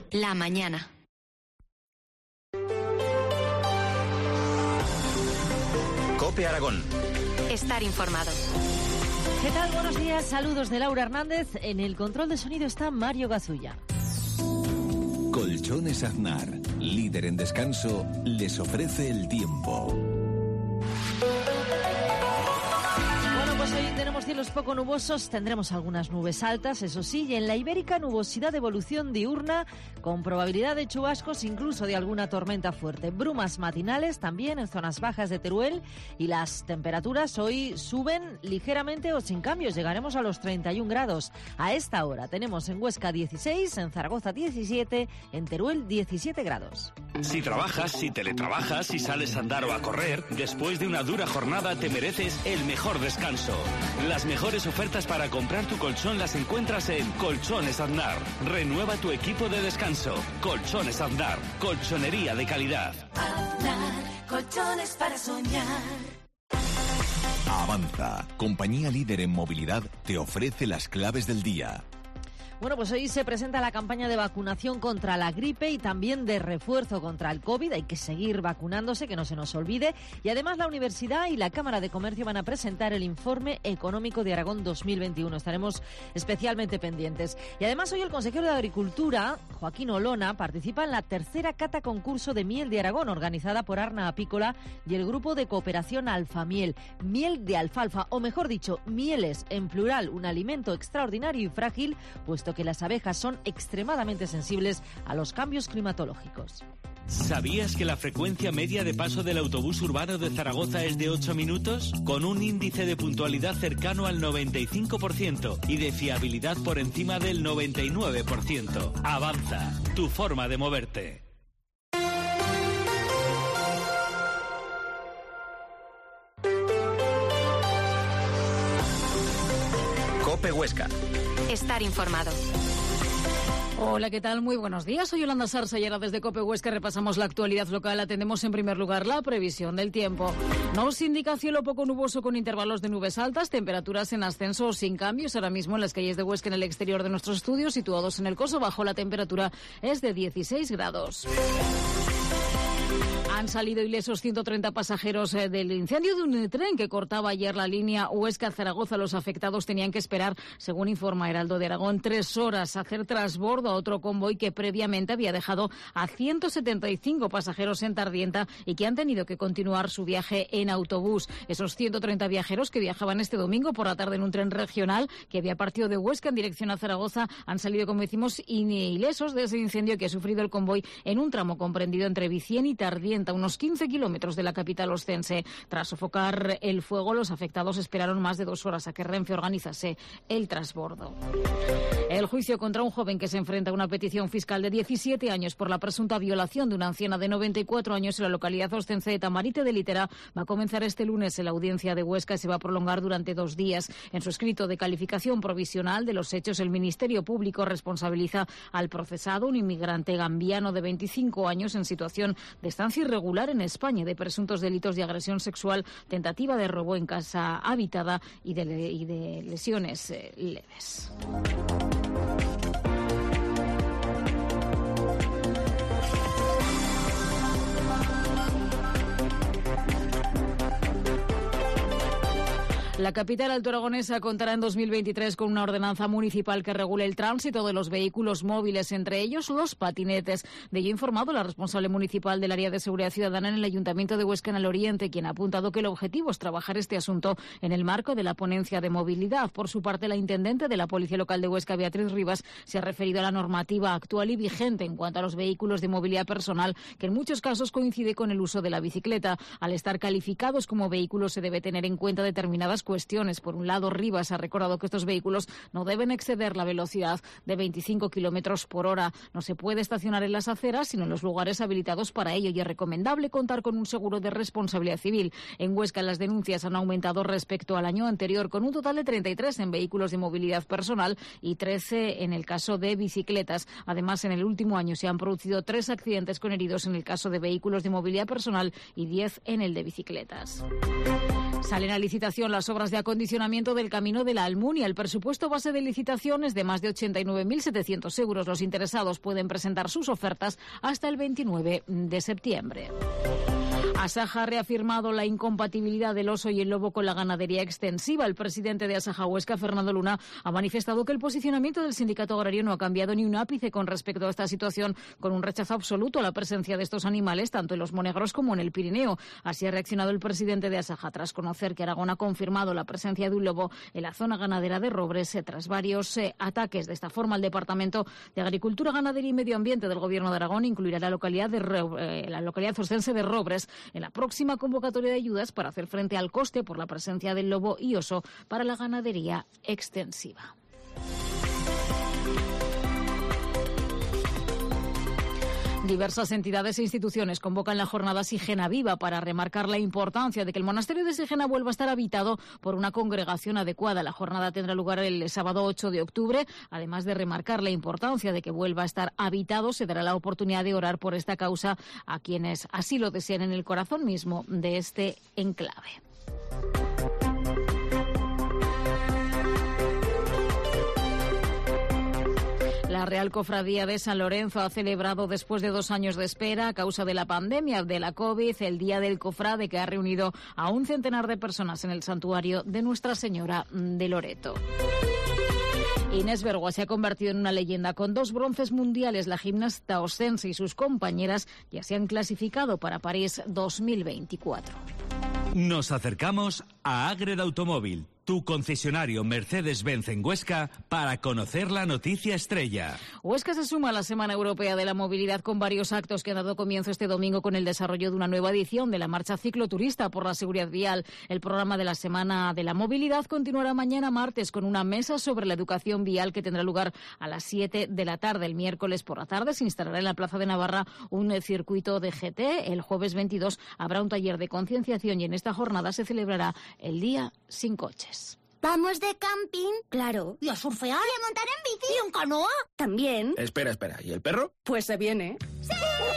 la mañana. COPE Aragón. Estar informado. ¿Qué tal? Buenos días, saludos de Laura Hernández. En el control de sonido está Mario Gazulla. Colchones Aznar, líder en descanso, les ofrece el tiempo. Pues hoy tenemos cielos poco nubosos, tendremos algunas nubes altas, eso sí, y en la Ibérica nubosidad de evolución diurna con probabilidad de chubascos, incluso de alguna tormenta fuerte. Brumas matinales también en zonas bajas de Teruel y las temperaturas hoy suben ligeramente o sin cambios, llegaremos a los 31 grados. A esta hora tenemos en Huesca 16, en Zaragoza 17, en Teruel 17 grados. Si trabajas, si teletrabajas, si sales a andar o a correr, después de una dura jornada te mereces el mejor descanso. Las mejores ofertas para comprar tu colchón las encuentras en Colchones Aznar. Renueva tu equipo de descanso. Colchones Aznar, colchonería de calidad. Aznar, colchones para soñar. Avanza, compañía líder en movilidad, te ofrece las claves del día. Bueno, pues hoy se presenta la campaña de vacunación contra la gripe y también de refuerzo contra el COVID. Hay que seguir vacunándose, que no se nos olvide. Y además la Universidad y la Cámara de Comercio van a presentar el Informe Económico de Aragón 2021. Estaremos especialmente pendientes. Y además hoy el consejero de Agricultura, Joaquín Olona, participa en la tercera cata concurso de miel de Aragón, organizada por Arna Apícola y el grupo de cooperación Alfamiel. Miel de alfalfa, o mejor dicho, mieles en plural, un alimento extraordinario y frágil, puesto que las abejas son extremadamente sensibles a los cambios climatológicos. ¿Sabías que la frecuencia media de paso del autobús urbano de Zaragoza es de 8 minutos? Con un índice de puntualidad cercano al 95% y de fiabilidad por encima del 99%. Avanza, tu forma de moverte. COPE Huesca. Estar informado. Hola, ¿qué tal? Muy buenos días. Soy Yolanda Sarsa y ahora desde COPE Huesca repasamos la actualidad local. Atendemos en primer lugar la previsión del tiempo. Nos indica cielo poco nuboso con intervalos de nubes altas, temperaturas en ascenso o sin cambios. Ahora mismo en las calles de Huesca, en el exterior de nuestros estudios, situados en el Coso Bajo, la temperatura es de 16 grados. Han salido ilesos 130 pasajeros del incendio de un tren que cortaba ayer la línea Huesca-Zaragoza. Los afectados tenían que esperar, según informa Heraldo de Aragón, 3 horas a hacer trasbordo a otro convoy que previamente había dejado a 175 pasajeros en Tardienta y que han tenido que continuar su viaje en autobús. Esos 130 viajeros que viajaban este domingo por la tarde en un tren regional que había partido de Huesca en dirección a Zaragoza han salido, como decimos, ilesos de ese incendio que ha sufrido el convoy en un tramo comprendido entre Vicien y Tardienta, unos 15 kilómetros de la capital oscense. Tras sofocar el fuego, los afectados esperaron más de 2 horas a que Renfe organizase el trasbordo. El juicio contra un joven que se enfrenta a una petición fiscal de 17 años por la presunta violación de una anciana de 94 años en la localidad oscense de Tamarite de Litera va a comenzar este lunes en la audiencia de Huesca y se va a prolongar durante 2 días. En su escrito de calificación provisional de los hechos, el Ministerio Público responsabiliza al procesado, un inmigrante gambiano de 25 años en situación de estancia irregular en España, de presuntos delitos de agresión sexual, tentativa de robo en casa habitada y de lesiones leves. La capital altoaragonesa contará en 2023 con una ordenanza municipal que regule el tránsito de los vehículos móviles, entre ellos los patinetes. De ello ha informado la responsable municipal del área de seguridad ciudadana en el Ayuntamiento de Huesca en el Oriente, quien ha apuntado que el objetivo es trabajar este asunto en el marco de la ponencia de movilidad. Por su parte, la intendente de la Policía Local de Huesca, Beatriz Rivas, se ha referido a la normativa actual y vigente en cuanto a los vehículos de movilidad personal, que en muchos casos coincide con el uso de la bicicleta. Al estar calificados como vehículos se debe tener en cuenta determinadas cuestiones. Por un lado, Rivas ha recordado que estos vehículos no deben exceder la velocidad de 25 kilómetros por hora. No se puede estacionar en las aceras, sino en los lugares habilitados para ello, y es recomendable contar con un seguro de responsabilidad civil. En Huesca, las denuncias han aumentado respecto al año anterior, con un total de 33 en vehículos de movilidad personal y 13 en el caso de bicicletas. Además, en el último año se han producido 3 accidentes con heridos en el caso de vehículos de movilidad personal y 10 en el de bicicletas. Salen a licitación las obras de acondicionamiento del Camino de la Almunia. El presupuesto base de licitación es de más de 89.700 euros. Los interesados pueden presentar sus ofertas hasta el 29 de septiembre. Asaja ha reafirmado la incompatibilidad del oso y el lobo con la ganadería extensiva. El presidente de Asaja Huesca, Fernando Luna, ha manifestado que el posicionamiento del sindicato agrario no ha cambiado ni un ápice con respecto a esta situación, con un rechazo absoluto a la presencia de estos animales tanto en los Monegros como en el Pirineo. Así ha reaccionado el presidente de Asaja tras conocer que Aragón ha confirmado la presencia de un lobo en la zona ganadera de Robres tras varios ataques. De esta forma, el Departamento de Agricultura, Ganadería y Medio Ambiente del Gobierno de Aragón incluirá la localidad ostense de Robres en la próxima convocatoria de ayudas para hacer frente al coste por la presencia del lobo y oso para la ganadería extensiva. Diversas entidades e instituciones convocan la jornada Sigena Viva para remarcar la importancia de que el monasterio de Sigena vuelva a estar habitado por una congregación adecuada. La jornada tendrá lugar el sábado 8 de octubre. Además de remarcar la importancia de que vuelva a estar habitado, se dará la oportunidad de orar por esta causa a quienes así lo deseen en el corazón mismo de este enclave. La Real Cofradía de San Lorenzo ha celebrado, después de 2 años de espera a causa de la pandemia de la COVID, el Día del Cofrade, que ha reunido a 1 centenar de personas en el santuario de Nuestra Señora de Loreto. Inés Bergua se ha convertido en una leyenda. Con 2 bronces mundiales, la gimnasta ostense y sus compañeras ya se han clasificado para París 2024. Nos acercamos a Ágreda Automóvil, tu concesionario Mercedes-Benz en Huesca, para conocer la noticia estrella. Huesca se suma a la Semana Europea de la Movilidad con varios actos que han dado comienzo este domingo con el desarrollo de una nueva edición de la Marcha Cicloturista por la Seguridad Vial. El programa de la Semana de la Movilidad continuará mañana martes con una mesa sobre la educación vial que tendrá lugar a las 7 de la tarde. El miércoles por la tarde se instalará en la Plaza de Navarra un circuito de GT. El jueves 22 habrá un taller de concienciación y en esta jornada se celebrará el Día Sin Coches. ¿Vamos de camping? Claro. ¿Y a surfear? ¿Y a montar en bici? ¿Y en canoa? También. Espera. ¿Y el perro? Pues se viene. ¡Sí!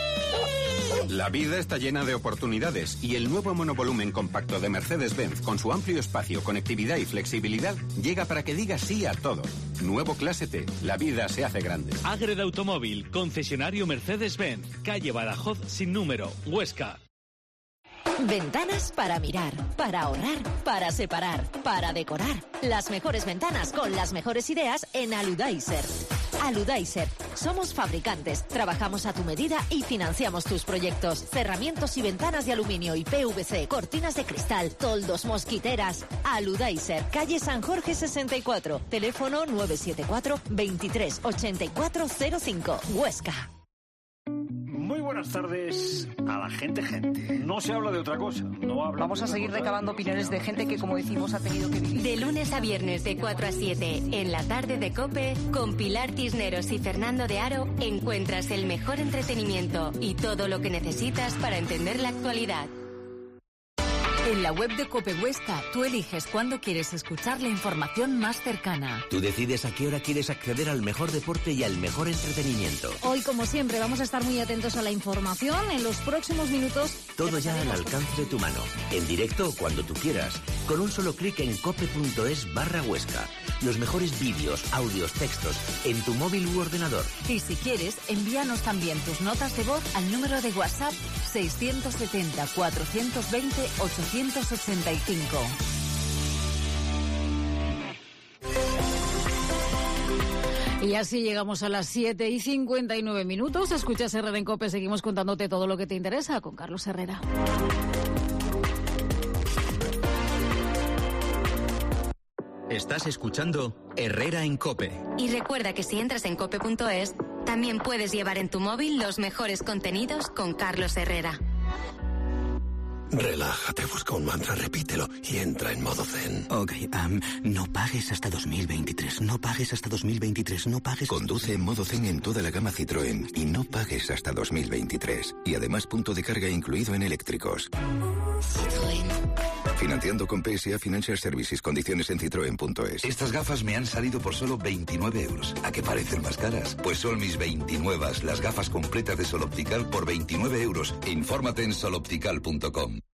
La vida está llena de oportunidades y el nuevo monovolumen compacto de Mercedes-Benz, con su amplio espacio, conectividad y flexibilidad, llega para que diga sí a todo. Nuevo Clase T. La vida se hace grande. Ágreda Automóvil, concesionario Mercedes-Benz, calle Badajoz sin número, Huesca. Ventanas para mirar, para ahorrar, para separar, para decorar. Las mejores ventanas con las mejores ideas en Aludaiser. Aludaiser. Somos fabricantes, trabajamos a tu medida y financiamos tus proyectos. Cerramientos y ventanas de aluminio y PVC, cortinas de cristal, toldos, mosquiteras. Aludaiser, calle San Jorge 64, teléfono 974 23 8405, Huesca. Muy buenas tardes a la gente. No se habla de otra cosa. Vamos a seguir recabando opiniones de gente que, como decimos, ha tenido que vivir. De lunes a viernes de 4 a 7, en la tarde de COPE, con Pilar Tisneros y Fernando de Aro, encuentras el mejor entretenimiento y todo lo que necesitas para entender la actualidad. En la web de COPE Huesca, tú eliges cuándo quieres escuchar la información más cercana. Tú decides a qué hora quieres acceder al mejor deporte y al mejor entretenimiento. Hoy, como siempre, vamos a estar muy atentos a la información. En los próximos minutos... Todo ya al alcance de tu mano. En directo o cuando tú quieras. Con un solo clic en cope.es/Huesca. Los mejores vídeos, audios, textos, en tu móvil u ordenador. Y si quieres, envíanos también tus notas de voz al número de WhatsApp 670 420 885. Y así llegamos a las 7:59. Escuchas Herrera en COPE. Seguimos contándote todo lo que te interesa con Carlos Herrera. Estás escuchando Herrera en COPE. Y recuerda que si entras en cope.es, también puedes llevar en tu móvil los mejores contenidos con Carlos Herrera. Relájate, busca un mantra, repítelo y entra en modo zen. Ok, no pagues hasta 2023, no pagues hasta 2023, no pagues... Conduce en modo zen en toda la gama Citroën y no pagues hasta 2023. Y además punto de carga incluido en eléctricos. Citroën. Financiando con PSA Financial Services. Condiciones en citroen.es. Estas gafas me han salido por solo 29 euros. ¿A qué parecen más caras? Pues son mis 29, las gafas completas de Sol Optical por 29 euros. Infórmate en soloptical.com.